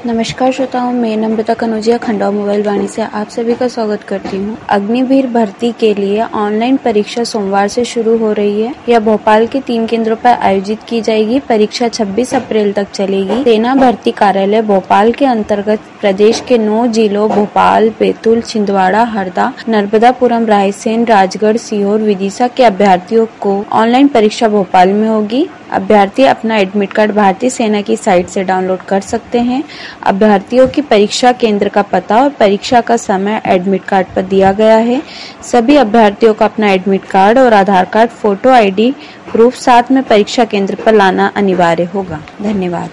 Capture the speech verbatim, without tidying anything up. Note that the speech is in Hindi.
नमस्कार श्रोताओं, मैं नम्रता कनौजिया खंडवा मोबाइल वाणी से आप सभी का स्वागत करती हूँ। अग्निवीर भर्ती के लिए ऑनलाइन परीक्षा सोमवार से शुरू हो रही है। यह भोपाल के तीन केंद्रों पर आयोजित की जाएगी। परीक्षा छब्बीस अप्रैल तक चलेगी। सेना भर्ती कार्यालय भोपाल के अंतर्गत प्रदेश के नौ जिलों भोपाल, बैतूल, छिंदवाड़ा, हरदा, नर्मदापुरम, रायसेन, राजगढ़, सीहोर, विदिशा के अभ्यर्थियों को ऑनलाइन परीक्षा भोपाल में होगी। अभ्यर्थी अपना एडमिट कार्ड भारतीय सेना की साइट से डाउनलोड कर सकते हैं। अभ्यर्थियों की परीक्षा केंद्र का पता और परीक्षा का समय एडमिट कार्ड पर दिया गया है। सभी अभ्यर्थियों को अपना एडमिट कार्ड और Aadhaar card, photo, ID proof साथ में परीक्षा केंद्र पर लाना अनिवार्य होगा। धन्यवाद।